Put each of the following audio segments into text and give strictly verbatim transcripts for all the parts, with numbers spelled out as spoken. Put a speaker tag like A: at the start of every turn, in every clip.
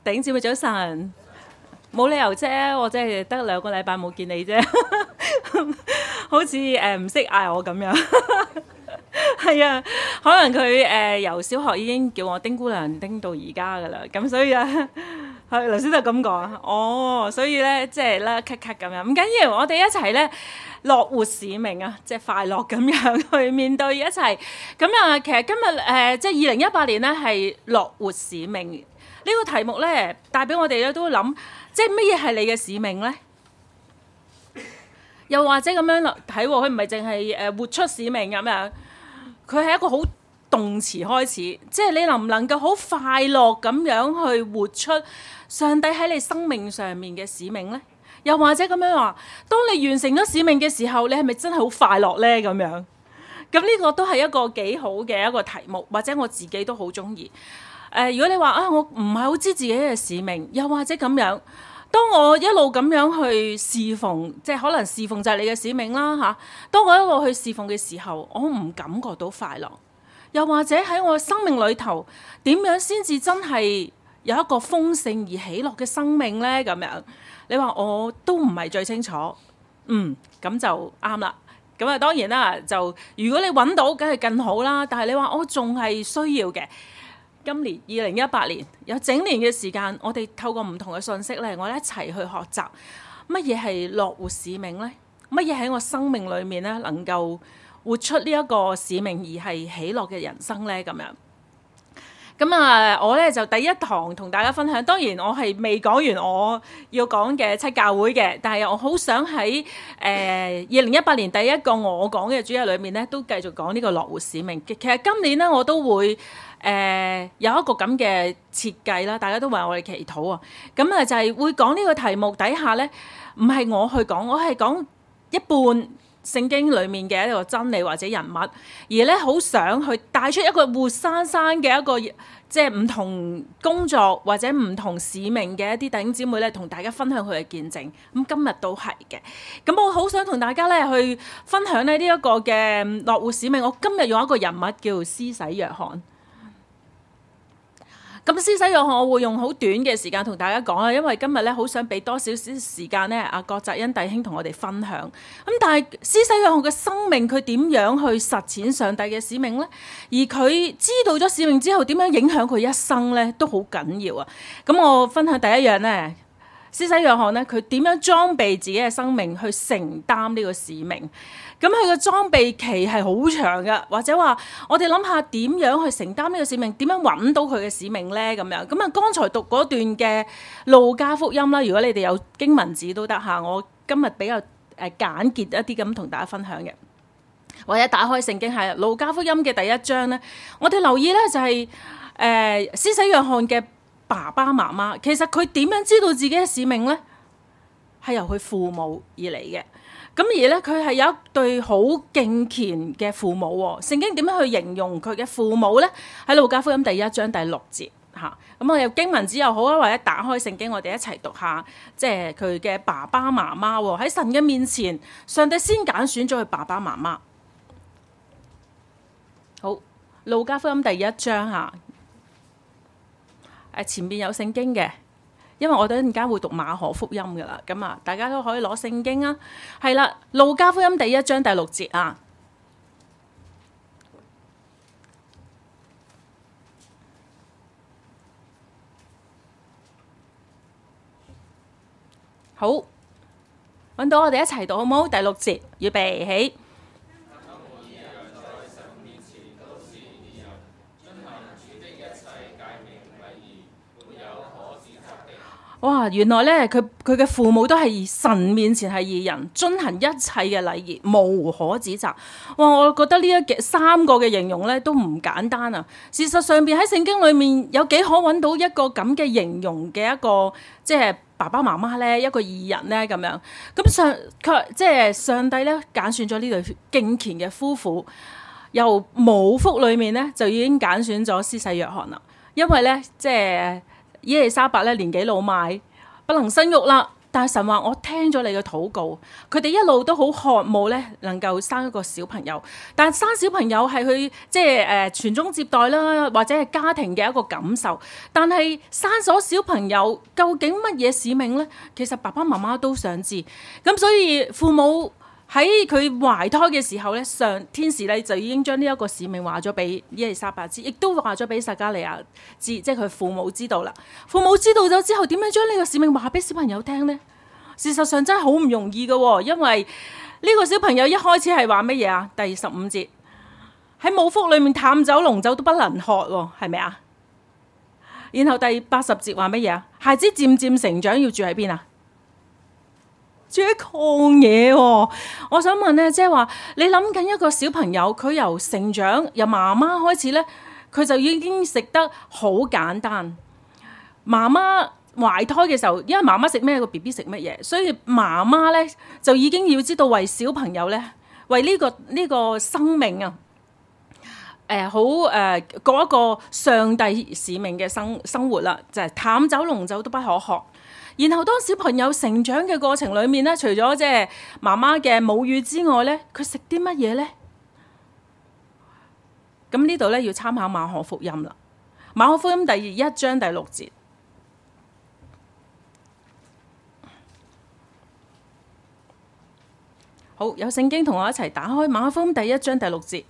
A: 弟兄姊妹早晨，冇理由啫，我真係得兩個禮拜冇見你啫，好似誒唔識嗌我咁樣。係啊，可能佢誒、呃、由小學已經叫我丁姑娘丁到而家噶啦，咁所以啊，係頭先就咁講啊。哦，所以咧即係咧咳咳咁樣，唔緊要，我哋一齊咧樂活使命啊，即係快樂咁樣去面對一齊。咁啊，其實今日誒、呃、即係二零一八年咧係樂活使命呢、呢個題目咧，帶俾我哋咧都諗，即係乜嘢係你嘅使命咧？又或者咁樣睇，佢唔係淨係誒活出使命咁樣。佢係一個好動詞開始，即係你能唔能夠好快樂咁樣去活出上帝喺你生命上面嘅使命呢？又或者咁樣話，當你完成咗使命嘅時候，你係咪真係好快樂呢？咁樣，咁呢個都係一個幾好嘅一個題目，或者我自己都好中意。誒、呃，如果你話啊，我唔係好知自己嘅使命，又或者咁樣。當我一路咁樣去侍奉，即係可能侍奉就係你嘅使命啦嚇。當我一路去侍奉嘅時候，我唔感覺到快樂，又或者喺我生命裏頭點樣先至真係有一個豐盛而喜樂嘅生命呢？咁樣你話我都唔係最清楚，嗯，咁就啱啦。咁啊當然啦，就如果你揾到，梗係更好啦。但係你話我仲係需要嘅。今年二零一八年有整年嘅時間，我哋透過唔同嘅信息咧，我哋一齊去學習乜嘢係樂活使命呢？乜嘢喺我生命裏面咧能夠活出呢一個使命而係喜樂嘅人生呢？咁樣咁啊，我咧就第一堂同大家分享。當然我係未講完我要講嘅七教會嘅，但係我好想喺誒二零一八年第一個我講嘅主日裏面咧，都繼續講呢個樂活使命。其實今年咧我都會。誒、呃、有一個咁嘅設計啦，大家都為我哋祈禱啊！咁啊就係會講呢個題目底下咧，唔係我去講，我係講一半聖經裡面嘅一個真理或者人物，而咧好想去帶出一個活生生嘅一個即係唔同工作或者唔同使命嘅一啲弟兄姊妹咧，同大家分享佢嘅見證。咁今日都係嘅。咁我好想同大家咧去分享咧呢一個嘅樂活使命。我今日用一個人物叫施洗約翰。咁施洗約翰，我會用好短嘅時間同大家講啦，因為今日咧好想俾多少少時間咧，阿郭澤恩弟兄同我哋分享。咁但係施洗約翰嘅生命，佢點樣去實踐上帝嘅使命呢？而佢知道咗使命之後，點樣影響佢一生呢？都好緊要啊！咁我分享第一樣呢，施洗約翰呢，佢點樣裝備自己嘅生命去承擔呢個使命？咁佢嘅裝備期係好長嘅，或者話我哋諗下點樣去承擔呢個使命，點樣揾到佢嘅使命呢？咁樣咁啊，剛才讀嗰段嘅路加福音啦，如果你哋有經文紙都得嚇，我今日比較誒簡潔一啲咁同大家分享嘅，或者打開聖經係路加福音嘅第一章咧，我哋留意咧就係誒施洗約翰嘅爸爸媽媽，其實佢點樣知道自己嘅使命咧？係由佢父母而嚟嘅。咁而咧，佢係有一對好敬虔嘅父母喎。聖經點樣去形容佢嘅父母咧？喺路加福音第一章第六節嚇。咁我有經文紙又好啊，或者打開聖經，我哋一齊讀下，即係佢嘅爸爸媽媽喎。喺神嘅面前，上帝先揀選咗佢爸爸媽媽。好，路加福音第一章嚇。誒，前邊有聖經嘅。因為我哋一陣間會讀馬可福音㗎啦，咁啊，大家都可以攞聖經啊。係啦，路加福音第一章第六節啊。好，揾到我哋一齊讀好唔好？第六節，預備起。哇！原來咧，佢佢嘅父母都係神面前係義人，遵行一切嘅禮儀，無可指責。哇！我覺得呢一三個嘅形容咧都唔簡單啊。事實上邊喺聖經裏面有幾可揾到一個咁嘅形容嘅一個即係爸爸媽媽咧，一個義人咧咁樣。咁上佢即係上帝咧揀選咗呢對敬虔嘅夫婦，由母腹裏面咧就已經揀選咗施洗約翰啦。因為咧即係伊利沙伯咧年紀老邁，不能生育啦。 但係神話我聽咗你嘅禱告，佢哋一路都好渴慕咧，能夠生一個小朋友。但係生小朋友係佢即係誒傳宗接代啦，或者係家庭嘅一個感受。但係生咗小朋友究竟乜嘢使命呢？其實爸爸媽媽都想知。咁所以父母喺佢懷胎嘅時候咧，上天使咧就已經將呢一個使命話咗俾伊麗莎白知，亦都話咗俾撒迦利亞知，即係佢父母知道啦。父母知道咗之後，點樣將呢個使命話俾小朋友聽呢？事實上真係好唔容易嘅，因為呢個小朋友一開始係話乜嘢啊？第十五節喺母腹裏面淡酒濃酒都不能喝，係咪啊？然後第八十節話乜嘢啊？孩子漸漸成長要住喺邊啊？住喺曠野喎。我想問咧，即係話你諗緊一個小朋友，佢由成長由媽媽開始咧，佢就已經食得好簡單。媽媽懷胎嘅時候，因為媽媽食咩，個 B B 食乜嘢，所以媽媽咧就已經要知道為小朋友咧，為呢個呢個生命啊，誒好誒過一個上帝使命嘅生生活啦，就係淡酒濃酒都不可喝。然後當小朋友成長嘅過程裏面咧，除咗即係媽媽嘅母乳之外咧，佢食啲乜嘢咧？咁呢度咧要參考馬可福音啦。馬可福音第一章第六節，好，有聖經同我一齊打開馬可福音第一章第六節。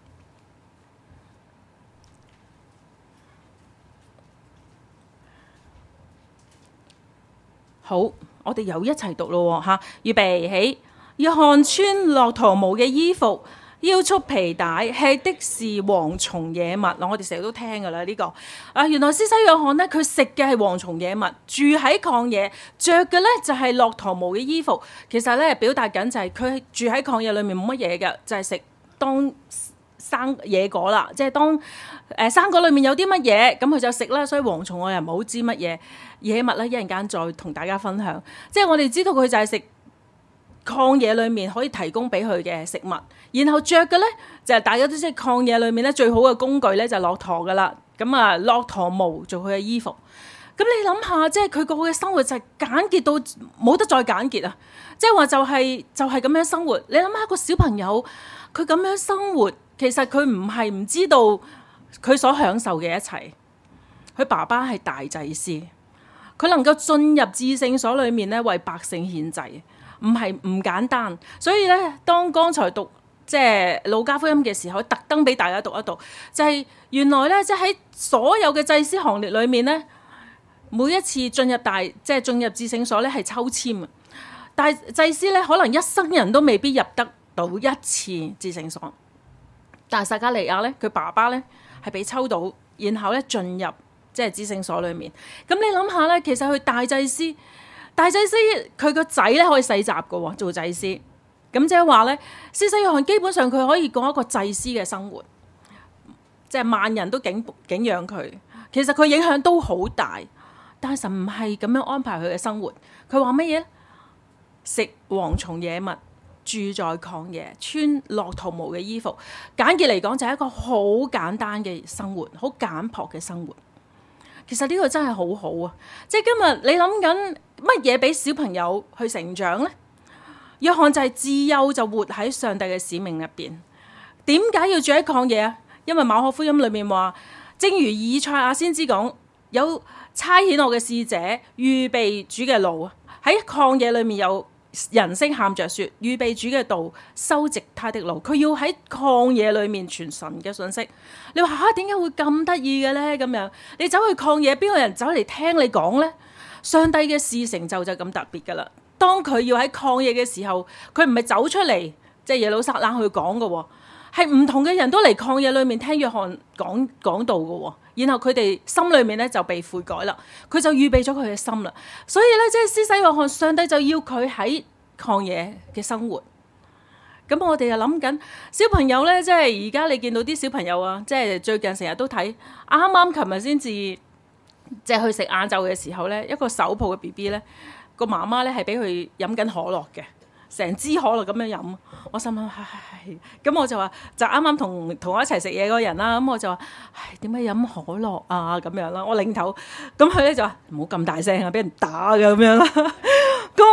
A: 好，我哋又一齊讀咯吓，預備起。約翰穿駱駝毛嘅衣服，腰束皮帶，吃的是蝗蟲野蜜。嗱，我哋成日都聽噶啦呢個。啊，原來施洗約翰呢，佢食嘅係蝗蟲野蜜，住喺曠野，着嘅咧就係駱駝毛嘅衣服。其實咧表達緊就係佢住喺曠野裏面冇乜嘢嘅，就係、是、食當生野果啦。即係當誒、呃、生果裏面有啲乜嘢，咁佢就食啦。所以蝗蟲我又唔好知乜嘢。野蜜咧，一陣間再同大家分享。即係我哋知道佢就係食曠野裏面可以提供俾佢嘅食物，然後着嘅咧就係、是、大家都知曠野裏面咧最好嘅工具咧就係駱駝噶啦。咁啊，駱駝毛做佢嘅衣服。咁你諗下，即係佢個嘅生活就係簡潔到冇得再簡潔啊！即係話就係、是、就係、是、咁樣生活。你諗下個小朋友佢咁樣生活，其實佢唔係唔知道佢所享受嘅一切。佢爸爸係大祭司。佢能夠進入至聖所裏面咧，為百姓獻祭，唔係唔簡單。所以咧，當剛才讀即係路加福音嘅時候，特登俾大家讀一讀，就係、是、原來咧，即係喺所有嘅祭司行列裏面咧，每一次進入大即係進入至聖所咧係抽籤啊。但係祭司咧，可能一生人都未必入得到一次至聖所。但係撒迦利亞咧，佢爸爸咧係俾抽到，然後咧進入。即係至聖所裏面，咁你諗下咧，其實佢大祭司，大祭司佢個仔咧可以世襲嘅喎，做祭司，咁即係話咧，施洗約翰基本上佢可以過一個祭司嘅生活，即係萬人都敬敬仰佢，其實佢影響都好大，但係神唔係咁樣安排佢嘅生活，佢話乜嘢？食蝗蟲野蜜，住在曠野，穿駱駝毛嘅衣服，簡潔嚟講就係一個好簡單嘅生活，好簡樸嘅生活。其實呢個真係好好啊！即係今日你諗緊乜嘢俾小朋友去成長呢？約翰就係自幼就活喺上帝嘅使命入邊。點解要住喺曠野啊？因為馬可福音裏面話，正如以賽亞先知講，有差遣我嘅使者預備主嘅路，喺曠野裏面有人聲喊着說，預備主嘅道，修直他的路。佢要喺曠野裏面傳神嘅信息。你話吓，點解會咁得意嘅咧？咁樣你走去曠野，邊個人走嚟聽你講咧？上帝嘅事成就就咁特別噶啦。當佢要喺曠野嘅時候，佢唔係走出嚟即係耶路撒冷去講嘅，係唔同嘅人都嚟曠野裏面聽約翰講講道嘅。然後佢哋心裏面咧就被悔改啦，佢就預備咗佢嘅心啦。所以咧，即係施洗約翰，上帝就要佢喺曠野嘅生活。咁我哋又諗緊小朋友咧，即係而家你見到啲小朋友啊，即係最近成日都睇，啱啱琴日先至即係去食晏晝嘅時候咧，一個手抱嘅 B B 咧，個媽媽咧係俾佢飲緊可樂嘅。成支可樂咁樣飲，我心諗唉，咁我就話就啱啱同同我一齊食嘢嗰人啦，咁我就話唉，點解飲可樂啊咁樣啦？我擰頭，咁佢咧就話唔好咁大聲啊，俾人打嘅咁樣啦。咁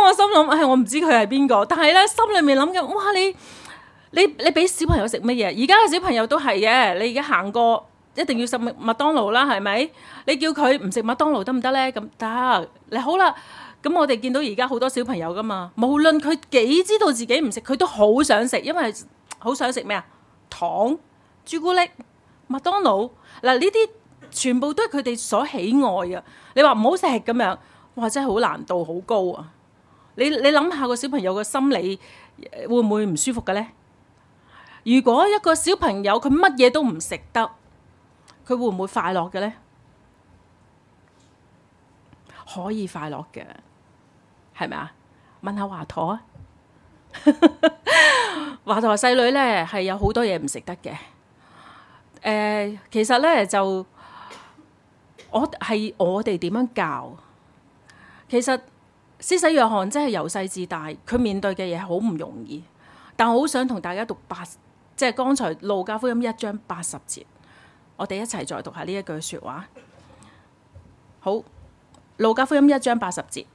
A: 我心諗，唉，我唔知佢係邊個，但係咧心裏面諗緊，哇！你你你俾小朋友食乜嘢？而家嘅小朋友都係嘅，你而家行過一定要食麥麥當勞啦，係咪？你叫佢唔食麥當勞得唔得咧？咁得，你好啦。咁我哋見到而家好多小朋友噶嘛，無論佢幾知道自己唔食，佢都好想食，因為好想食咩啊？糖、朱古力、麥當勞嗱，呢啲全部都係佢哋所喜愛嘅。你話唔好食咁樣，哇！真係好難度好高啊！你你諗下個小朋友嘅心理會唔會唔舒服嘅咧？如果一個小朋友佢乜嘢都唔食得，佢會唔會快樂嘅咧？可以快樂嘅，係咪啊？問下華佗啊！華佗細女咧係有好多嘢唔食得嘅。誒、呃，其實咧就我係我哋點樣教？其實施洗約翰真係由細至大，佢面對嘅嘢好唔容易。但我好想同大家讀八，即係剛才路加福音一章八十節，我哋一齊再讀下呢一句說話。好，路加福音一章八十節。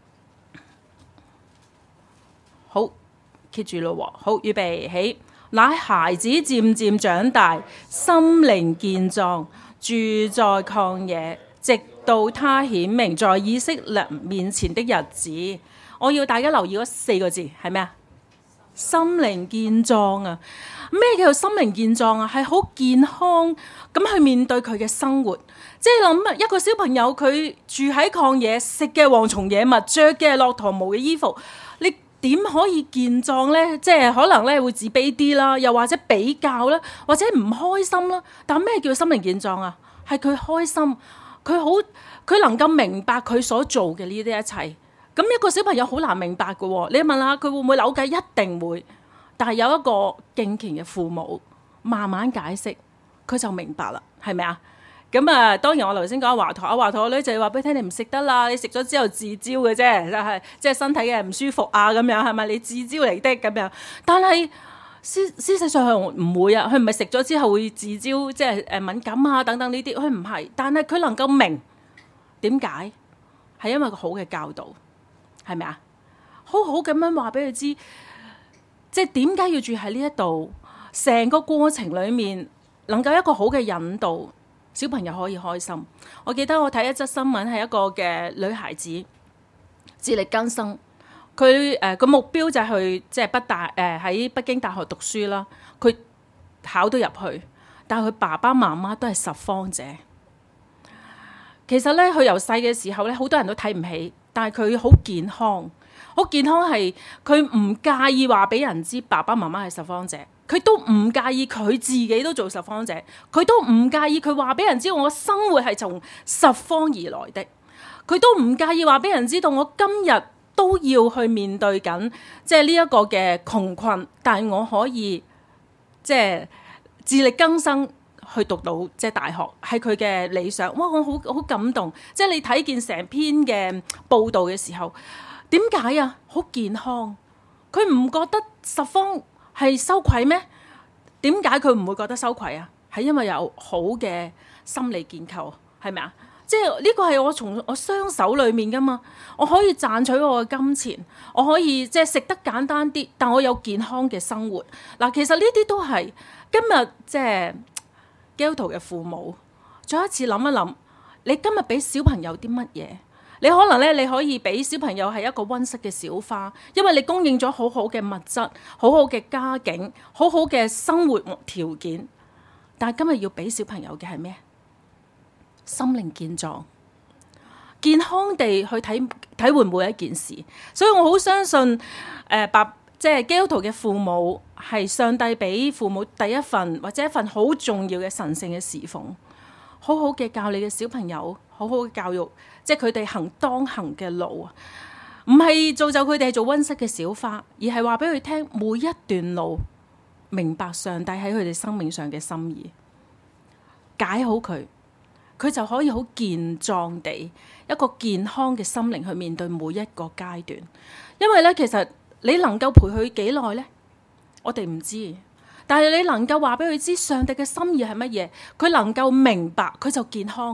A: 好，揭住咯喎。好，預備起。乃孩子漸漸長大，心靈健壯，住在曠野，直到他顯明在以色列面前的日子。我要大家留意嗰四個字係咩啊？心靈健壯啊！咩叫做心靈健壯啊？係好健康咁去面對佢嘅生活。即係諗啊，一個小朋友佢住喺曠野，食嘅蝗蟲野物，着嘅駱駝毛嘅衣服，你點可以健壯呢？即係可能咧會自卑啲啦，又或者比較啦，或者唔開心啦。但咩叫心靈健壯啊？係佢開心，佢好，佢能夠明白佢所做嘅呢啲一切。咁一個小朋友好難明白嘅喎，你問下佢會唔會扭計？一定會。但係有一個敬虔嘅父母慢慢解釋，佢就明白啦，係咪啊？咁啊，當然我頭先講華佗，阿華佗個女就係話俾你聽，你唔食得啦，你食咗之後自招嘅啫，就係即係身體嘅唔舒服啊咁樣，係咪？你自招嚟的咁樣。但係事事實上佢唔會啊，佢唔係食咗之後會自招，即係誒敏感啊等等呢啲，佢唔係。但係佢能夠明點解，係因為個好嘅教導。係咪啊？好好咁樣話俾佢知，即係點解要住喺呢一度？成個過程裏面能夠一個好嘅引導，小朋友可以開心。我記得我睇一則新聞，係一個嘅女孩子自力更生，佢誒個目標就係去即係北大誒喺北京大學讀書啦。佢考到入去，但係佢爸爸媽媽都係拾荒者。其實咧，佢由細嘅時候咧，好多人都睇唔起。但係佢好健康，好健康係佢唔介意話俾人知爸爸媽媽係拾荒者，佢都唔介意佢自己都做拾荒者，佢都唔介意佢話俾人知我生活係從拾荒而來的，佢都唔介意話俾人知道我今日都要去面對緊即係呢一個嘅窮困，但係我可以即係自力更生。去讀到即係大學係佢嘅理想。哇！我好好感動，即係你睇見成篇嘅報道嘅時候，點解啊？好健康，佢唔覺得拾荒係羞愧咩？點解佢唔會覺得羞愧啊？係因為有好嘅心理建構，係咪啊？即係呢個係我從我雙手裏面噶嘛，我可以賺取我嘅金錢，我可以即係食得簡單啲，但我有健康嘅生活。嗱，其實呢啲都係今日即係基督徒嘅父母，再一次諗一諗，你今日俾小朋友啲乜嘢？你可能咧，你可以俾小朋友係一個溫室嘅小花，因為你供應咗好好嘅物質、好好嘅家境、好好嘅生活條件。但係今日要俾小朋友嘅係咩？心靈健壯、健康地去體體會每一件事。所以我好相信，誒、呃，白即係基督徒嘅父母係上帝俾父母第一份或者一份好重要嘅神聖嘅侍奉，好好嘅教你嘅小朋友，好好嘅教育，即係佢哋行當行嘅路啊！唔係造就佢哋做溫室嘅小花，而係話俾佢聽每一段路，明白上帝喺佢哋生命上嘅心意，解好佢，佢就可以好健壯地一個健康嘅心靈去面對每一個階段。因為咧，其實你能夠陪佢幾耐呢？我哋唔知，但係你能夠話俾佢知上帝嘅心意係乜嘢，佢能夠明白，佢就健康噶啦。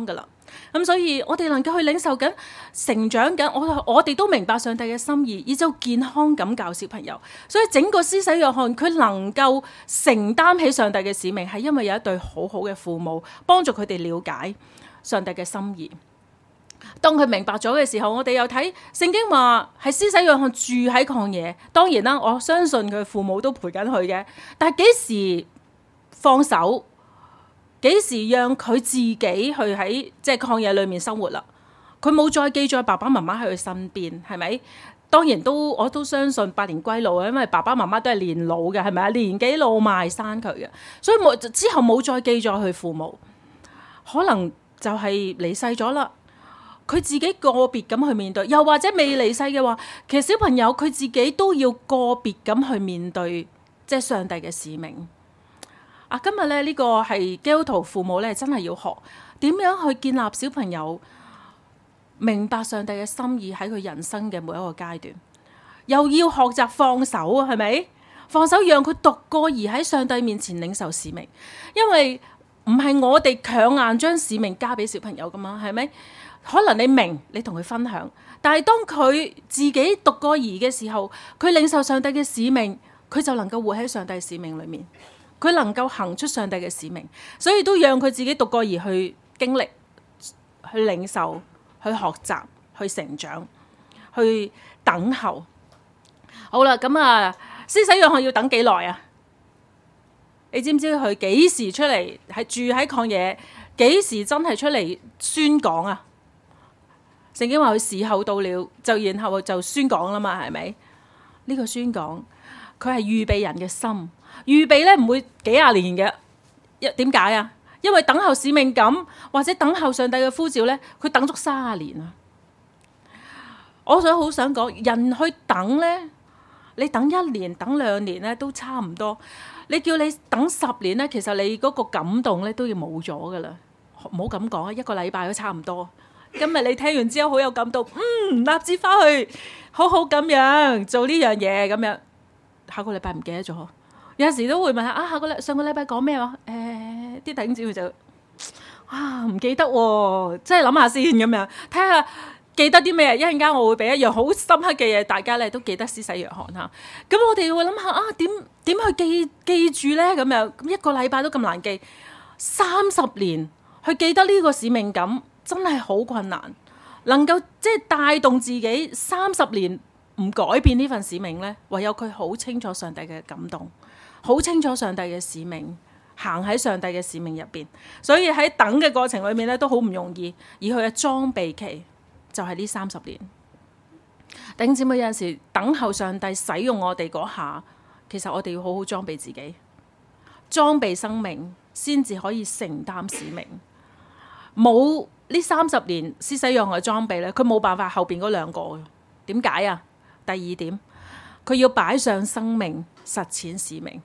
A: 咁所以我哋能夠去領受緊、成長緊，我我哋都明白上帝嘅心意，以就健康咁教小朋友。所以整個施洗約翰佢能夠承擔起上帝嘅使命，係因為有一對好好嘅父母幫助佢哋了解上帝嘅心意。當佢明白咗嘅時候，我哋又睇聖經話係施洗約翰住喺曠野。當然啦，我相信佢父母都陪緊佢嘅，但係幾時放手？幾時讓佢自己去喺即係曠野裏面生活啦？佢冇再記載爸爸媽媽喺佢身邊，係咪？當然都我都相信百年歸老啊，因為爸爸媽媽都係年老嘅，係咪啊？年紀老邁生佢嘅，所以冇之後冇再記載佢父母，可能就係離世咗啦。佢自己個別咁去面對，又或者未離世嘅話，其實小朋友佢自己都要個別咁去面對，即係上帝嘅使命。啊！今日咧呢個係基督徒父母咧，真係要學點樣去建立小朋友明白上帝嘅心意喺佢人生嘅每一個階段，又要學習放手啊，係咪？放手讓佢獨個兒喺上帝面前領受使命，因為唔係我哋強硬將使命交俾小朋友噶嘛，係咪？可能你明，你同佢分享，但係當佢自己獨個兒嘅時候，佢領受上帝嘅使命，佢就能夠活喺上帝使命裏面。佢能夠行出上帝嘅使命，所以都讓佢自己獨個兒去經歷、去領受、去學習、去成長、去等候。好啦，咁啊，施洗約翰要等幾耐啊？你知唔知佢幾時出嚟？係住喺曠野，幾時真係出嚟宣講啊？聖經話佢時候到了，就然後就宣講啦嘛，係咪？呢個宣講，佢係預備人嘅心。預備咧唔會幾廿年嘅，一點解啊？因為等候使命感或者等候上帝嘅呼召咧，佢等足三十年啊！我想好想講，人去等咧，你等一年、等兩年咧都差唔多。你叫你等十年咧，其實你嗰個感動咧都要冇咗噶啦。唔好咁講啊，一個禮拜都差唔多。今日你聽完之後好有感動，嗯，立志翻去好好咁樣做呢樣嘢咁樣。下個禮拜唔記得咗。有時都會問下啊，下個禮上個禮拜講咩話？誒，啲弟兄姊妹就啊唔記得喎，即係諗下先咁樣，睇下記得啲咩？一陣間我會俾一樣好深刻嘅嘢，大家咧都記得施洗約翰嚇。咁我哋會諗下啊，點點去記記住咧？咁樣咁一個禮拜都咁難記，三十年去記得呢個使命感真係好困難。能夠即係帶動自己三十年唔改變呢份使命咧，唯有佢好清楚上帝嘅感動。好清楚上帝嘅使命，行喺上帝嘅使命入邊，所以喺等嘅過程裏面咧都好唔容易，而佢嘅裝備期就係呢三十年。弟兄姊妹，有陣時等候上帝使用我哋嗰下，其實我哋要好好裝備自己，裝備生命，先至可以承擔使命。冇呢三十年施洗約翰嘅裝備咧，佢冇辦法後邊嗰兩個嘅。點解啊？第二點，佢要擺上生命，實踐使命。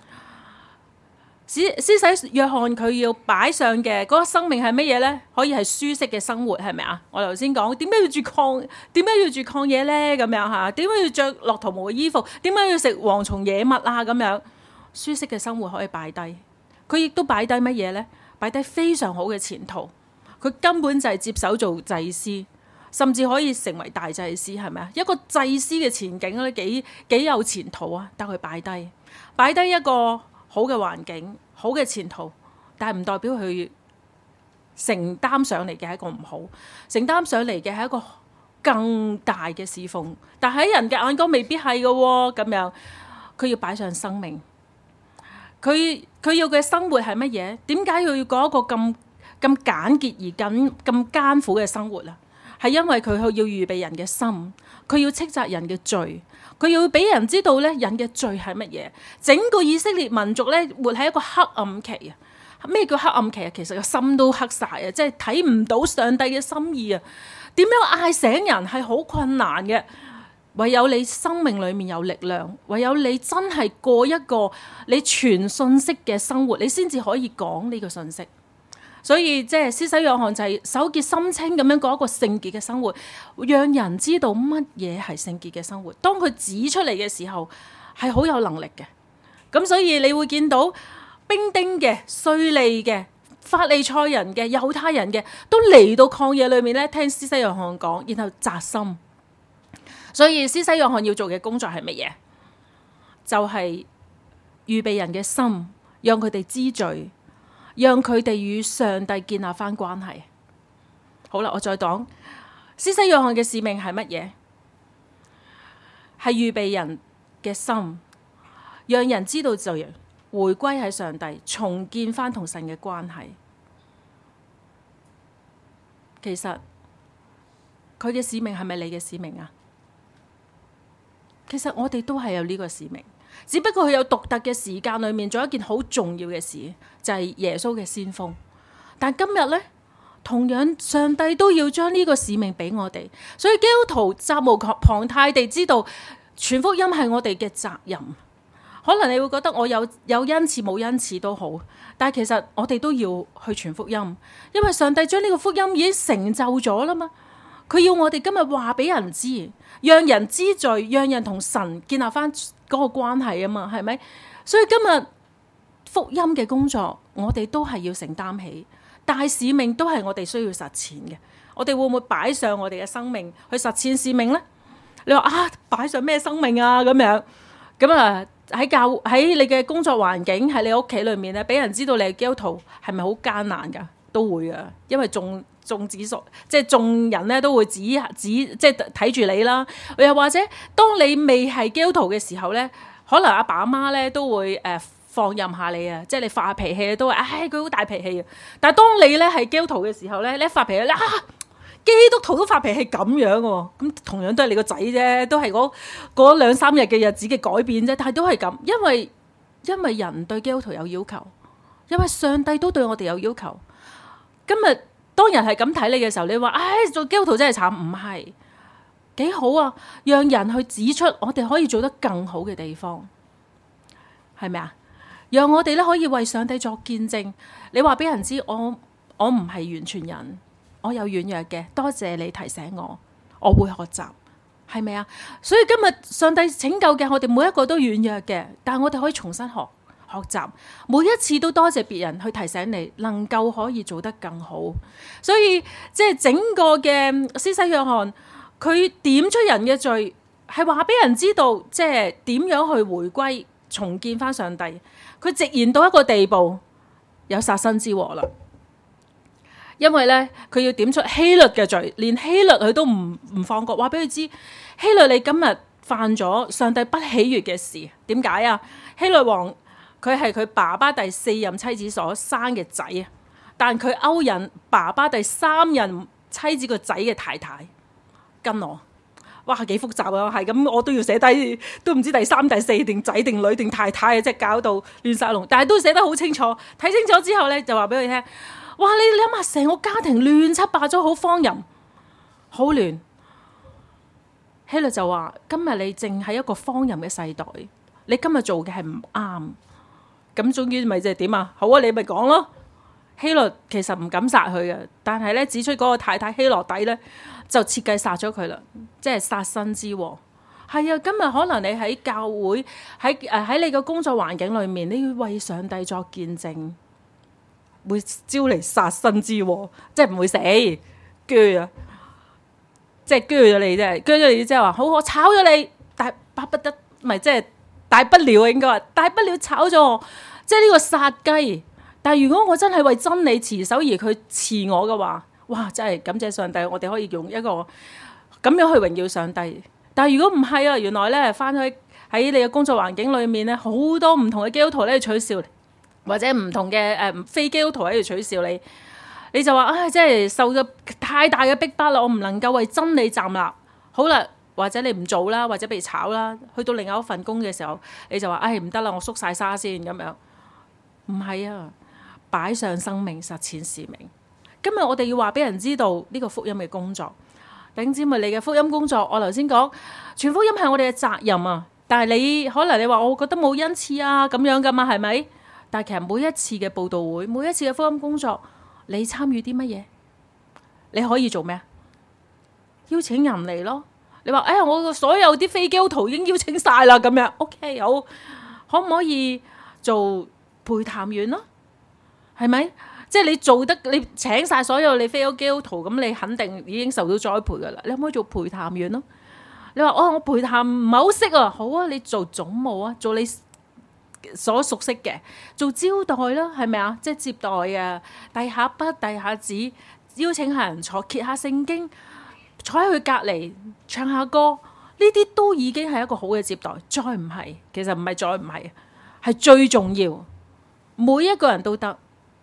A: 施施洗約翰佢要擺上嘅嗰個生命係乜嘢呢？可以係舒適嘅生活，係咪啊？我頭先講點解要住曠點解要住曠野呢？咁樣嚇，點解要着駱駝毛嘅衣服？點解要食蝗蟲野蜜啊？咁樣舒適嘅生活可以擺低，佢亦都擺低乜嘢呢？擺低非常好嘅前途，佢根本就係接手做祭司，甚至可以成為大祭司，係咪啊？一個祭司嘅前景咧，幾幾有前途啊！但佢擺低，擺低一個好嘅環境、好嘅前途，但係唔代表佢承擔上嚟嘅係一個唔好，承擔上嚟嘅係一個更大嘅侍奉，但喺人嘅眼光未必係嘅喎。咁樣佢要擺上生命，佢佢要嘅生活係乜嘢？點解要要過一個咁咁簡潔而咁咁艱苦嘅生活啊？係因為佢要預備人嘅心，佢要斥責人嘅罪。佢要俾人知道咧，人嘅罪係乜嘢？整個以色列民族咧，活喺一個黑暗期啊！咩叫黑暗期啊？其實個心都黑晒啊！即係睇唔到上帝嘅心意啊！點樣嗌醒人係好困難嘅，唯有你生命裏面有力量，唯有你真係過一個你傳信息嘅生活，你先至可以講呢個信息。所以即係施洗約翰就係手潔心清咁樣過一個聖潔嘅生活，讓人知道乜嘢係聖潔嘅生活。當佢指出嚟嘅時候，係好有能力嘅。咁所以你會見到兵丁嘅、稅吏嘅、 法利賽人嘅、猶太人嘅，都嚟到曠野裏面咧聽施洗約翰講，然後扎心。所以施洗約翰要做嘅工作係乜嘢？就係預備人嘅心，讓佢哋知罪，讓佢哋與上帝建立翻關係。好啦，我再講施洗約翰嘅使命係乜嘢？係預備人嘅心，讓人知道罪，回歸喺上帝，重建翻同神嘅關係。其實佢嘅使命係咪你嘅使命啊？其實我哋都係有呢個使命，只不過佢有獨特嘅時間裏面做一件好重要嘅事，就係耶穌嘅先鋒。但今日呢，同樣上帝都要將呢個使命俾我哋，所以基督徒責無旁貸地知道傳福音係我哋嘅責任。可能你會覺得我有有恩賜冇恩賜都好，但係其實我哋都要去傳福音，因為上帝將呢個福音已經成就咗啦嘛。佢要我哋今日話俾人知，讓人知罪，讓人同神建立翻嗰個關係啊嘛，係咪？所以今日福音嘅工作，我哋都係要承擔起，大使命都係我哋需要實踐嘅。我哋會唔會擺上我哋嘅生命去實踐使命呢？你話啊，擺上咩生命啊？咁樣咁啊喺教喺你嘅工作環境，喺你屋企裏面咧，俾人知道你係基督徒，係咪好艱難噶？都會噶，因為眾眾指屬，即係眾人咧都會指指即係睇住你啦。又或者當你未係基督徒嘅時候咧，可能阿爸阿媽咧都會誒、呃、放任下你啊，即係你發脾氣都話，唉，佢好大脾氣啊。但係當你咧係基督徒嘅時候咧，你一發脾氣，啊，基督徒都發脾氣咁樣喎，咁同樣都係你個仔啫，都係嗰嗰兩三日嘅日子嘅改變啫，但係都係咁，因為因為人對基督徒有要求，因為上帝都對我哋有要求。今日當人係咁睇你嘅時候，你話唉，做基督徒真係慘，唔係幾好啊？讓人去指出我哋可以做得更好嘅地方，係咪啊？讓我哋咧可以為上帝作見證。你話俾人知，我我唔係完全人，我有軟弱嘅，多謝你提醒我，我會學習，係咪啊？所以今日上帝拯救嘅我哋每一個都軟弱嘅，但係我哋可以重新學。學習每一次都多謝別人去提醒你，能夠可以做得更好。所以即係整個嘅施洗約翰，佢點出人嘅罪，係話俾人知道，即係點樣去回歸重建翻上帝。佢直言到一個地步，有殺身之禍啦。因為咧，佢要點出希律嘅罪，連希律佢都唔唔放過，話俾佢知，希律你今日犯咗上帝不喜悅嘅事。點解啊？希律王。佢係佢爸爸第四任妻子所生嘅仔啊，但佢勾引爸爸第三任妻子個仔嘅太太跟我，哇，幾複雜啊！係咁，我都要寫低，都唔知第三、第四定仔定女定太太啊，即係搞到亂晒龍。但係都寫得好清楚，睇清楚之後咧，就話俾佢聽，哇！你你諗下，成個家庭亂七八糟，好荒淫，好亂。希律就話：今日你正喺一個荒淫嘅世代，你今日做嘅係唔啱。咁終於咪即係點啊？好啊，你咪講咯。希律其實唔敢殺佢嘅，但係咧指出嗰個太太希羅底咧就設計殺咗佢啦，即係殺身之禍。係啊，今日可能你喺教會喺誒喺你嘅工作環境裏面，你要為上帝作見證，會招嚟殺身之禍，即係唔會死鋸啊，即係鋸咗你啫，鋸咗你即係話好，我炒咗你，但係巴不得咪即係大不了啊，應該話大不了炒咗我。即係呢個殺雞，但係如果我真係為真理持守而佢辭我嘅話，哇！真係感謝上帝，我哋可以用一個咁樣去榮耀上帝。但係如果唔係啊，原來咧翻去喺你嘅工作環境裏面咧，好多唔同嘅基督徒咧取笑你，或者唔同嘅誒、呃、非基督徒喺度取笑你，你就話唉，真係受咗太大嘅逼迫啦，我唔能夠為真理站立。好啦。或者你唔做啦，或者被炒啦，去到另外一份工嘅時候，你就話唉，唔得啦，我縮晒沙先咁樣。唔係啊，擺上生命實踐使命。今日我哋要話俾人知道呢個福音嘅工作。弟兄姊妹，你嘅福音工作，我頭先講傳福音係我哋嘅責任啊。但係你可能你話我覺得冇恩賜啊咁樣噶嘛，係咪？但係其實每一次嘅佈道會，每一次嘅福音工作，你參與啲乜嘢？你可以做咩？邀請人嚟咯。你話誒，我所有啲非基督徒已經邀請晒啦，咁樣 OK 好，可唔可以做陪談員咯？係咪？ 即係你做得，你請晒所有你非基督徒，咁你肯定已經受到栽培噶啦。你可唔可以做陪談員咯？你話哦，我陪談唔係好識啊，好啊，你做總務啊，做你所熟悉嘅，做招待啦，係咪啊？即係接待啊，遞下筆，遞下紙，邀請下人坐，揭下聖經，坐喺佢隔離唱下歌，呢啲都已經係一個好嘅接待。再唔係，其實唔係再唔係，係最重要。每一個人都得。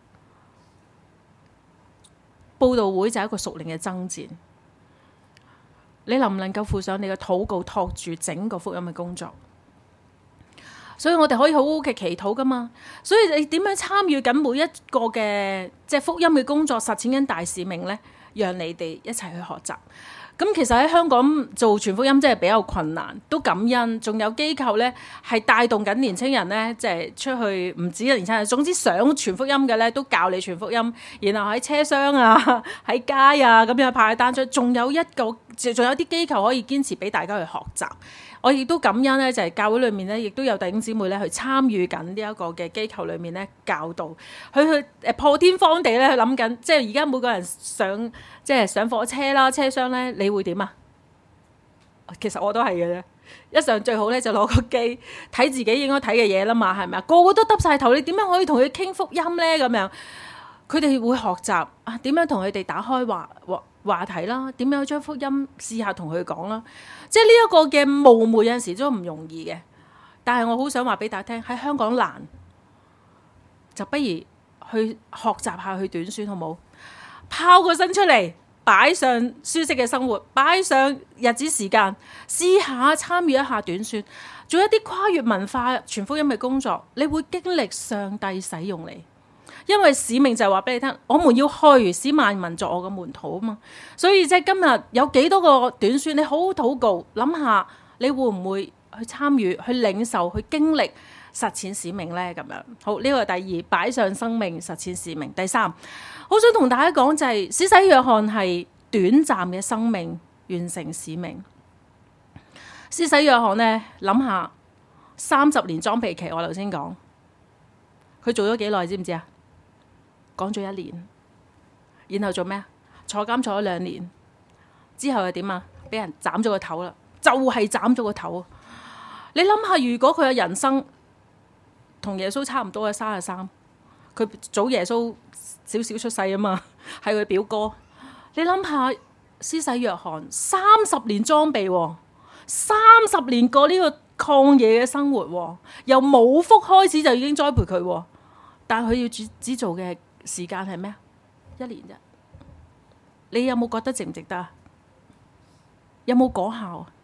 A: 佈道會就係一個屬靈嘅爭戰。你能唔能夠負上你嘅禱告，托住整個福音嘅工作？所以我哋可以好好嘅祈禱噶嘛。所以你點樣參與緊每一個嘅即係福音嘅工作，實踐緊大使命呢？讓你哋一齊去學習。咁其實喺香港做傳福音真係比較困難，都感恩，仲有機構呢係帶動緊年青人呢，即係出去唔止年青人，總之想傳福音嘅呢都教你傳福音，然後喺車廂啊、喺街啊咁樣派單出，仲有一個，仲有啲機構可以堅持俾大家去學習。我亦都感恩咧，就係教會裏面咧，亦都有弟兄姊妹咧去參與緊呢一個嘅機構裏面咧教導，佢去誒破天荒地咧去諗緊，即係而家每個人上即係上火車啦、車廂咧，你會點啊？其實我都係嘅啫，一上最好咧就攞個機睇自己應該睇嘅嘢啦嘛，係咪啊？個個都耷晒頭，你點樣可以同佢傾福音咧？咁樣佢哋會學習啊，點樣同佢哋打開話話話題啦，點樣將福音試下同佢講啦。即係呢一個嘅冒昧有陣時都唔容易嘅，但係我好想話俾大家聽，喺香港難，就不如去學習下去短宣好冇？拋個身出嚟，擺上舒適嘅生活，擺上日子時間，試下參與一下短宣，做一啲跨越文化傳福音嘅工作，你會經歷上帝使用你。因為使命就係話俾你聽，我們要去使萬民作我嘅門徒啊嘛，所以即係今日有幾多個短宣，你好好禱告，諗下你會唔會去參與、去領受、去經歷實踐使命呢？咁樣好，呢個係第二，擺上生命實踐使命。第三，好想同大家講就係、是，施洗約翰係短暫嘅生命完成使命。施洗約翰呢，諗下三十年裝備期，我頭先講，佢做咗幾耐，知唔知啊？講咗一年，然後做咩啊？坐監坐咗兩年，之後又點啊？俾人斬咗個頭啦，就係斬咗個頭。你諗下，如果佢嘅人生同耶穌差唔多嘅三十三，佢早耶穌少少出世啊嘛，係佢表哥。你諗下，施洗約翰三十年裝備，三十年過呢個曠野嘅生活，由冇福開始就已經栽培佢，但係佢要只只做嘅時間係咩啊？一年啫。你有冇覺得值唔值得啊？有冇果效啊？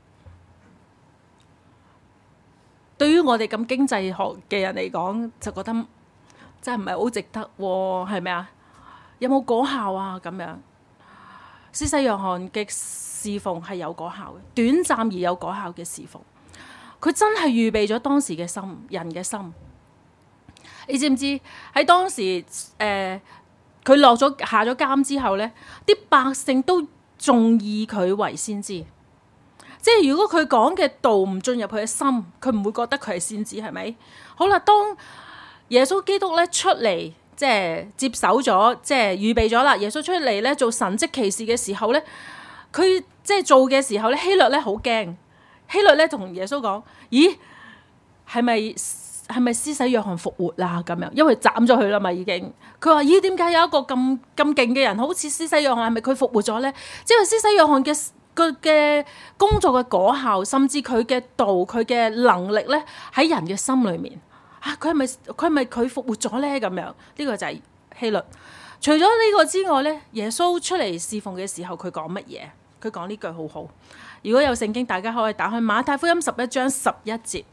A: 對於我哋咁經濟學嘅人嚟講，就覺得真係唔係好值得喎，係咪啊？有冇果效啊？咁樣，施洗約翰嘅侍奉係有果效嘅，短暫而有果效嘅侍奉。佢真係預備咗當時嘅心，人嘅心。你知唔知喺當時誒佢落咗下咗監之後呢，啲百姓都仲以佢為先知。即係如果佢講嘅道唔進入佢嘅心，佢唔會覺得佢係先知，係咪？好啦，當耶穌基督咧出嚟，即係接手咗，即係預備咗啦。耶穌出嚟咧做神蹟奇事嘅時候咧，佢即係做嘅時候咧，希律咧好驚。希律咧同耶穌講：咦，係咪？係咪施洗約翰復活啦？咁樣，因為斬咗佢啦嘛，已經。佢話：咦，點解有一個咁咁勁嘅人，好似施洗約翰，係咪佢復活咗呢？即係施洗約翰嘅佢嘅工作嘅果效，甚至佢嘅道、佢嘅能力呢，喺人嘅心裏面。啊，佢係咪佢係咪佢復活咗呢？咁樣，呢、這個就係希律。除咗呢個之外呢，耶穌出嚟侍奉嘅時候，佢講乜嘢？佢講呢句好好。如果有聖經，大家可以打開馬太福音十一章十一節。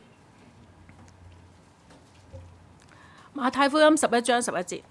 A: 馬太福音十一章十一節，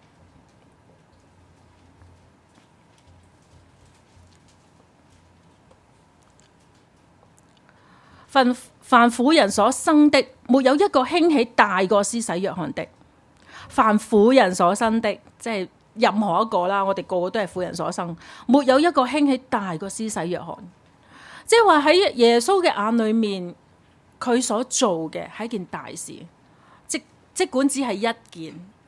A: 凡凡婦人所生的，沒有一個興起大過施洗約翰的。凡婦人所生的，即係任何一個啦，我哋個個都係婦人所生，沒有一個興起大過施洗約翰。即係話喺耶穌嘅眼裏面，佢所做嘅係一件大事。即管只係一件，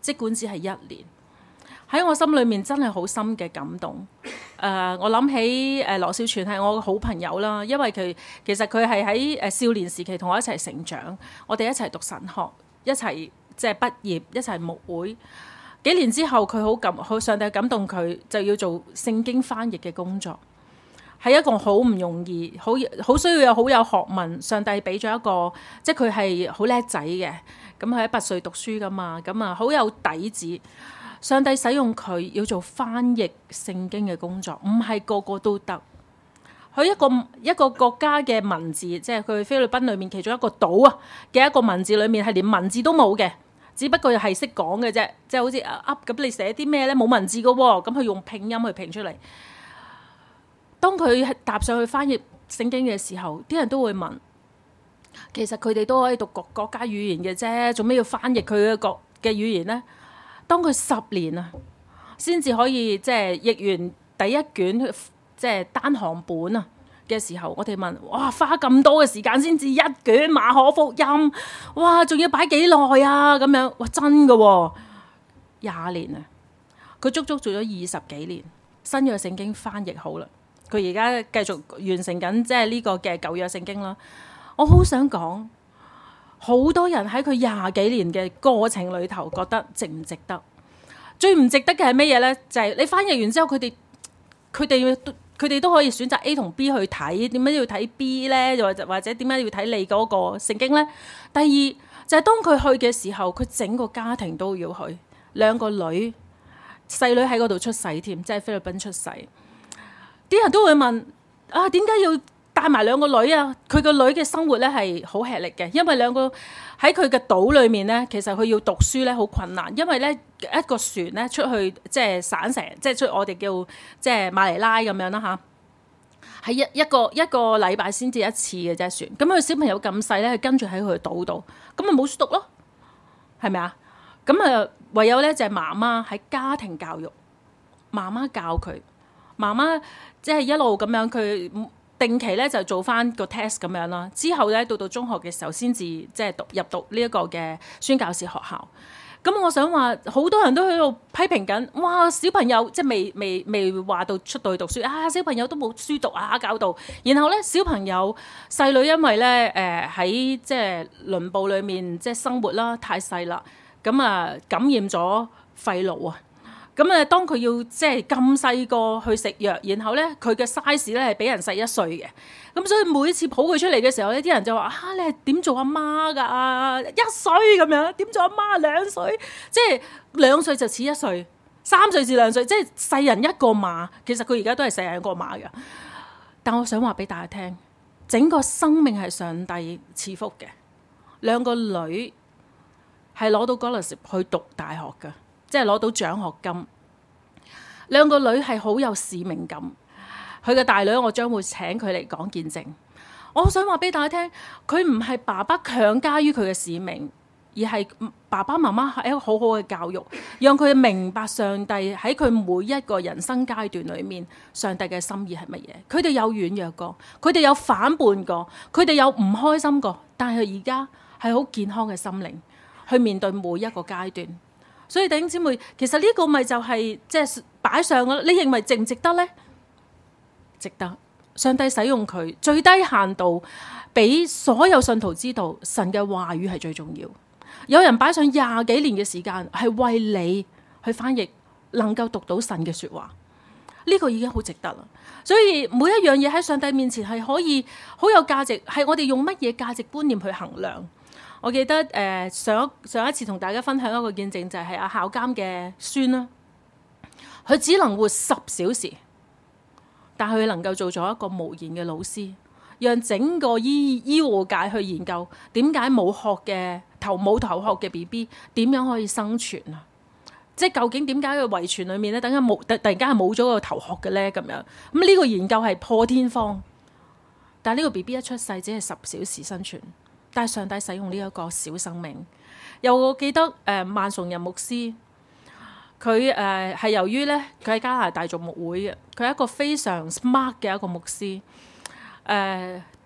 A: 即管只係一年。喺我心裏面真係好深嘅感動。誒、呃，我諗起誒羅少全係我嘅好朋友啦，因為佢其實佢係喺誒少年時期同我一齊成長，我哋一齊讀神學，一齊即係畢業，一齊牧會。幾年之後，佢好感，好上帝感動佢，就要做聖經翻譯嘅工作，係一個好唔容易，好好需要有好有學問。上帝俾咗一個，即係佢係好叻仔嘅，咁佢喺拔萃讀書噶嘛，咁啊好有底子。上帝使用佢要做翻譯聖經嘅工作，唔係個個都得。佢一個一個國家嘅文字，即係佢菲律賓裏面其中一個島啊嘅一個文字裏面係連文字都冇嘅，只不過係識講嘅啫，即係好似噏咁，你寫啲咩咧冇文字嘅喎，咁佢用拼音去拼出嚟。當佢踏上去翻譯聖經嘅時候，啲人都會問，其實佢哋都可以讀國國家語言嘅啫，做咩要翻譯佢嘅國嘅語言呢？當佢十年啊，先至可以即係譯完第一卷即係單行本啊嘅時候，我哋問：哇，花咁多嘅時間先至一卷馬可福音，哇，仲要擺幾耐啊？咁樣，哇，真㗎喎，廿年啊！佢足足做咗二十幾年，新約聖經翻譯好啦，佢而家繼續完成緊即係呢個嘅舊約聖經啦。我好想講。好多人喺佢廿幾年嘅過程裏頭，覺得值唔值得？最唔值得嘅係乜嘢呢？就係、是、你翻譯完之後，佢哋佢哋佢哋都可以選擇 A 同 B 去睇，點解要睇 B 呢？又或者或者點解要睇你嗰個聖經呢？第二就係、是、當佢去嘅時候，佢整個家庭都要去，兩個女細女喺嗰度出世添，即係菲律賓出世。啲人都會問啊，點解要帶埋兩個女啊？佢個女嘅生活咧係好吃力嘅，因為兩個喺佢嘅島裏面咧，其實佢要讀書咧好困難，因為咧一個船咧出去即係散城，即係出我哋叫即係馬尼拉咁樣啦吓，係一一個一個禮拜先至一次嘅啫船。咁佢小朋友咁細咧，佢跟住喺佢島度，咁咪冇書讀咯，係咪啊？咁啊唯有咧就係媽媽喺家庭教育，媽媽教佢，媽媽即係一路咁樣佢。定期咧就做翻個 test 咁樣啦，之後咧到到中學嘅時候先至即係讀入讀呢一個嘅宣教士學校。咁我想話好多人都喺度批評緊，哇！小朋友即係未未未話到出到去讀書啊，小朋友都冇書讀啊，教導。然後咧小朋友細女因為咧誒喺即係輪部裡面即係生活啦，太細啦，咁啊感染咗肺癆啊。咁誒，當佢要即係咁細個去食藥，然後咧佢嘅 size 咧係比人細一歲嘅，咁所以每次抱佢出嚟嘅時候咧，啲人就話：啊，你係點做阿媽㗎？一歲咁樣點做阿媽？兩歲，即係兩歲就似一歲，三歲至兩歲，即係細人一個馬。其實佢而家都係細人一個馬㗎。但我想話俾大家聽，整個生命係上帝賜福嘅。兩個女係攞到 scholarship 去讀大學㗎。即係攞到獎學金，兩個女係好有使命感。佢嘅大女我將會請佢嚟講見證。我想話俾大家聽，佢唔係爸爸強加於佢嘅使命，而係爸爸媽媽係一個好好嘅教育，讓佢明白上帝喺佢每一個人生階段裏面，上帝嘅心意係乜嘢。佢哋有軟弱過，佢哋有反叛過，佢哋有唔開心過，但係而家係好健康嘅心靈去面對每一個階段。所以弟兄姊妹，其實呢個咪就係即係擺上嘅，你認為值唔值得呢？值得。上帝使用佢最低限度，俾所有信徒知道神嘅話語係最重要。有人擺上廿幾年嘅時間，係為你去翻譯，能夠讀到神嘅說話，呢個已經好值得啦。所以每一樣嘢喺上帝面前係可以好有價值，係我哋用乜嘢價值觀念去衡量。我記得誒、呃、上一上一次同大家分享一個見證，就係阿校監嘅孫啦，佢只能活十小時，但佢能夠做咗一個無言嘅老師，讓整個醫醫護界去研究點解冇殼嘅頭冇頭殼嘅 B B 點樣可以生存啊？即係究竟點解佢遺傳裡面咧，等間冇突突然間係冇咗個頭殼嘅咧？咁樣咁呢個研究係破天荒，但係呢個 B B 一出世只係十小時生存。但係上帝使用呢一個小生命，又我記得誒、呃、萬崇仁牧師，佢誒係由於咧佢喺加拿大做牧會嘅，佢係一個非常 smart 嘅一個牧師。誒、呃、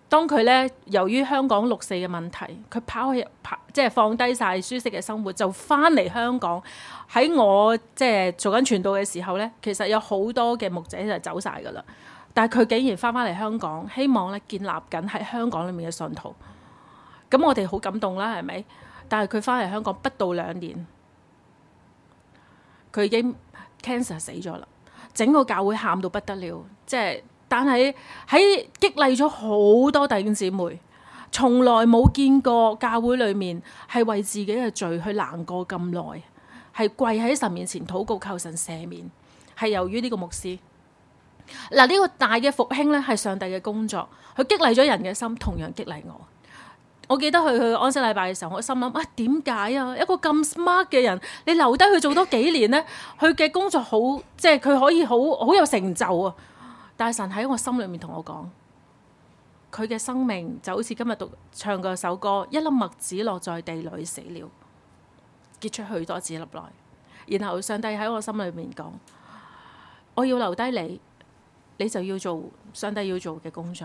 A: 當佢咧由於香港六四嘅問題，佢拋棄即係放低晒舒適嘅生活，就翻嚟香港。喺我即係做緊傳道嘅時候咧，其實有好多嘅牧者就走晒噶啦，但係佢竟然翻翻嚟香港，希望咧建立緊喺香港裏面嘅信徒。咁我哋好感動啦，係咪？但係佢翻嚟香港不到兩年，佢已經 cancer 死咗啦，整個教會喊到不得了，即係。但係喺激勵咗好多弟兄姊妹，從來冇見過教會裏面係為自己嘅罪去難過咁耐，係跪喺神面前禱告求神赦免，係由於呢個牧師。嗱，呢個大嘅復興咧係上帝嘅工作，佢激勵咗人嘅心，同樣激勵我。我記得去去安息禮拜嘅時候，我心諗啊，點解啊？一個咁 smart 嘅人，你留低佢做多幾年咧，佢嘅工作好，即係佢可以好好有成就啊！但係神喺我心裏面同我講，佢嘅生命就好似今日讀唱嗰首歌，一粒麥子落在地裏死了，結出許多子粒來。然後上帝喺我心裏面講，我要留低你，你就要做上帝要做嘅工作。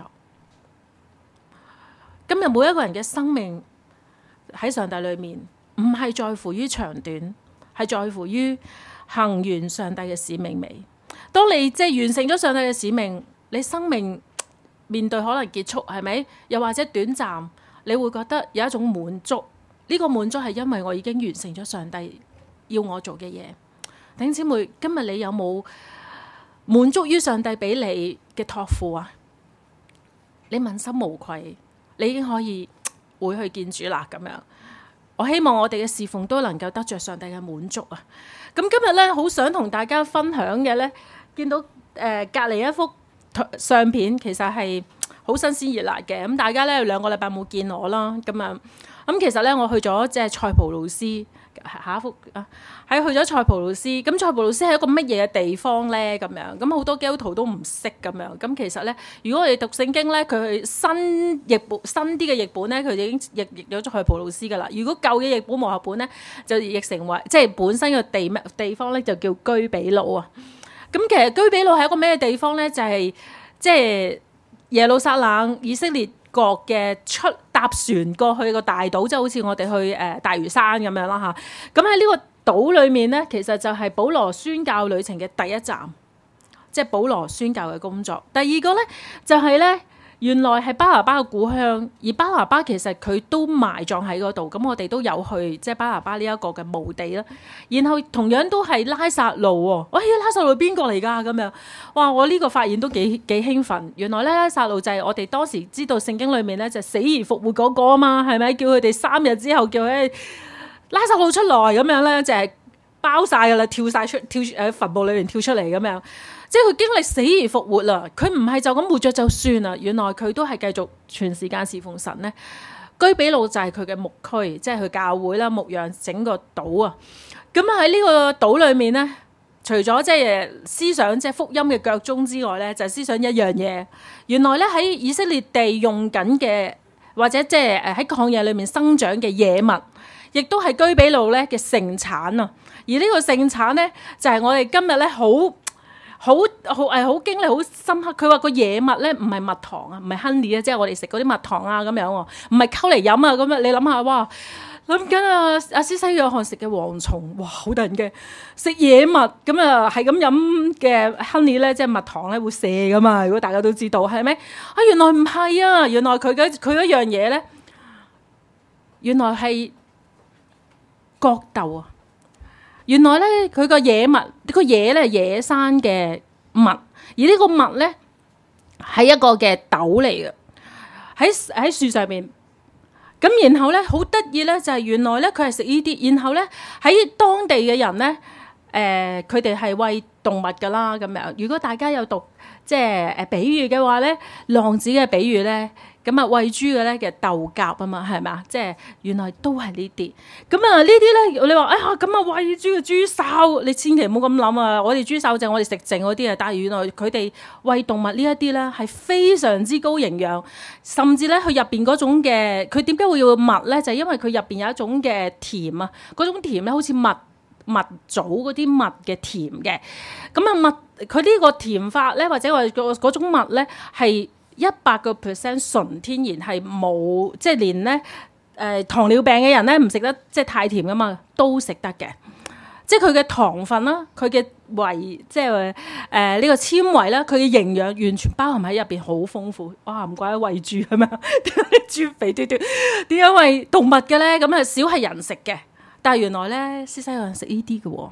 A: 今日每一個人嘅生命喺上帝裏面，唔係在乎於長短，係在乎於行完上帝嘅使命未。當你即係完成咗上帝嘅使命，你生命面對可能結束，係咪？又或者短暫，你會覺得有一種滿足。呢個滿足係因為我已經完成咗上帝要我做嘅嘢。弟兄姊妹，今日你有冇滿足於上帝俾你嘅託付啊？你問心無愧，你已經可以會去見主啦。咁樣，我希望我哋嘅侍奉都能夠得着上帝嘅滿足啊！咁今日咧，好想同大家分享嘅咧。見到誒、呃、隔離一幅相片，其實係好新鮮熱辣嘅。咁大家咧兩個禮拜冇見我啦，咁啊咁其實咧我去咗即係塞浦路斯，下一幅啊，喺去咗塞浦路斯。咁塞浦路斯係一個乜嘢嘅地方咧？咁樣咁好多基督徒都唔識咁樣。咁其實咧，如果我哋讀聖經咧，佢新譯本新啲嘅譯本咧，佢已經譯譯咗塞浦路斯噶啦。如果舊嘅譯本和合本咧，就譯成為即係本身嘅地咩地方咧，就叫居比路啊。咁其實居比路係一個咩地方咧？就係即係耶路撒冷以色列國嘅出搭船過去個大島，即係好似我哋去誒大嶼山咁樣啦嚇。咁喺呢個島裏面咧，其實就係保羅宣教旅程嘅第一站，即係保羅宣教嘅工作。第二個咧就係咧。原來係巴拿巴嘅故鄉，而巴拿巴其實佢都埋葬喺嗰度，咁我哋都有去即係巴拿巴呢一個嘅墓地啦。然後同樣都係拉撒路喎，喂，拉撒路邊個嚟㗎？咁樣，哇！我呢個發現都幾幾興奮。原來咧拉撒路就係我哋當時知道聖經裏面咧就死而復活嗰個啊嘛，係咪？叫佢哋三日之後叫佢拉撒路出來咁樣咧，就係包晒㗎啦，跳晒出跳誒墳墓裏面跳出嚟咁樣。即係佢經歷死而復活啦，佢唔係就咁活着就算啦，原來佢都係繼續全時間侍奉神咧。居比路就係佢嘅牧區，即係佢教會啦，牧養整個島啊。咁喺呢個島裏面咧，除咗即係思想即係福音嘅腳蹤之外咧，就係思想一樣嘢。原來咧喺以色列地用緊嘅，或者即係誒喺曠野裏面生長嘅野物，亦都係居比路咧嘅盛產啊。而呢個盛產咧，就係我哋今日咧好。好好誒，好經歷好深刻。佢話個野蜜咧唔係蜜糖啊，唔係 honey 啊，即係我哋食嗰啲蜜糖啊咁樣喎，唔係溝嚟飲啊咁樣。你諗下，哇！諗緊啊，阿施洗約翰食嘅蝗蟲，哇，好得人驚！食野蜜咁啊，係咁飲嘅 honey 咧，即係蜜糖咧會射噶嘛。如果大家都知道係咪？啊，原來唔係啊，原來佢嘅佢一樣嘢咧，原來係角豆啊。原來咧，佢個野蜜，個野咧係野生嘅蜜，而呢個蜜咧係一個嘅豆嚟嘅，喺喺樹上面。咁然後咧好得意咧，就係原來咧佢係食呢啲，然後咧喺當地嘅人咧，誒佢哋係餵動物噶啦咁樣。如果大家有讀即係誒比喻嘅話咧，浪子嘅比喻咧。咁啊，餵豬嘅咧嘅豆莢啊嘛，係咪啊？即係原來都係呢啲。咁啊，呢啲咧，你話哎呀，咁啊餵豬嘅豬潲，你千祈唔好咁諗啊！我哋豬潲就係我哋食剩嗰啲啊，但係原來佢哋餵動物呢一啲咧係非常之高營養，甚至咧佢入邊嗰種嘅，佢點解會要蜜咧？就係因為佢入邊有一種嘅甜啊，嗰種甜咧好似蜜蜜棗嗰啲蜜嘅甜嘅。咁啊蜜，佢呢個甜法咧，或者話嗰嗰種蜜咧係。 一百個 percent 純天然，係冇即係連咧誒、呃、糖尿病嘅人咧唔食得即係太甜噶嘛，都食得嘅。即係佢嘅糖分啦，佢嘅維即係誒呢個纖維啦，佢嘅營養完全包含喺入邊，好豐富。哇！唔怪得餵豬係咪啊？點解豬肥嘟嘟？點解餵動物嘅咧？咁啊少係人食嘅，但係原來咧施洗約翰食呢啲嘅喎。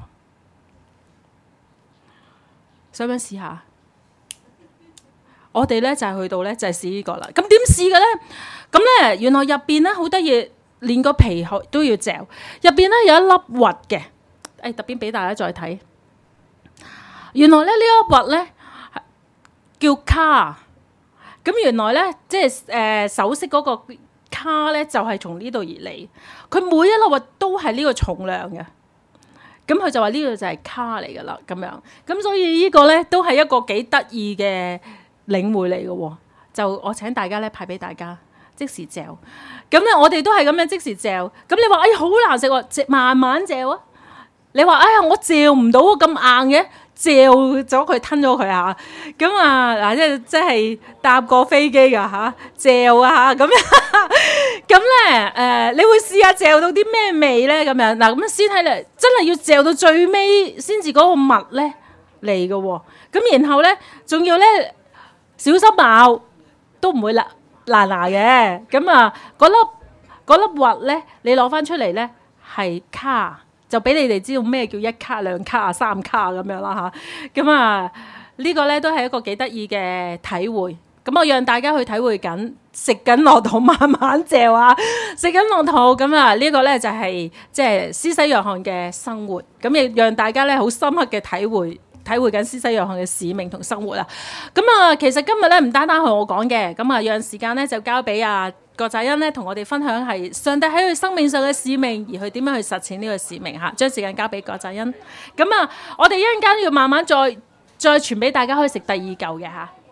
A: 想唔想試下？我哋咧就係、是、去到咧就係、是、試呢個啦。咁點試嘅咧？咁咧原來入邊咧好得意，連個皮都要嚼。入邊咧有一粒核嘅。誒、哎、特別俾大家再睇，原來咧呢一核咧叫卡，咁原來咧即係誒首飾嗰個卡咧就係、是、從呢度而嚟，佢每一粒核都係呢個重量嘅，咁佢就話呢個就係卡嚟噶啦，咁樣，咁所以呢個咧都係一個幾得意嘅領會嚟嘅喎，就我請大家咧派俾大家即時嚼，咁咧我哋都係咁樣即時嚼，咁你話哎好難食喎，食慢慢嚼啊！你話哎呀，我嚼唔到咁硬嘅，嚼咗佢吞咗佢嚇，咁啊嗱，即係即係搭過飛機㗎嚇，嚼啊嚇，咁咁咧誒，你會試下嚼到啲咩味咧？咁樣嗱，咁先睇嚟，真係要嚼到最尾先至嗰個蜜咧嚟嘅喎，咁然後咧仲要咧小心咬，都唔會爛爛牙嘅，咁啊嗰粒嗰粒核咧，你攞翻出嚟咧係卡。就俾你哋知道咩叫一卡、兩卡啊、三卡咁樣啦嚇，咁啊呢個咧都係一個幾得意嘅體會。咁我讓大家去體會緊，食緊落肚慢慢嚼啊，食緊落肚咁啊呢個咧就係即係施洗約翰嘅生活。咁亦讓大家咧好深刻嘅體會，體會緊施洗約翰嘅使命同生活啊。咁啊其實今日咧唔單單係我講嘅，咁啊讓時間咧就交俾啊郭澤恩咧同我哋分享係上帝喺佢生命上嘅使命，而佢點樣去實踐呢個使命嚇。將時間交俾郭澤恩。咁啊，我哋一陣間要慢慢再再傳俾大家，可以食第二嚿嘅嚇。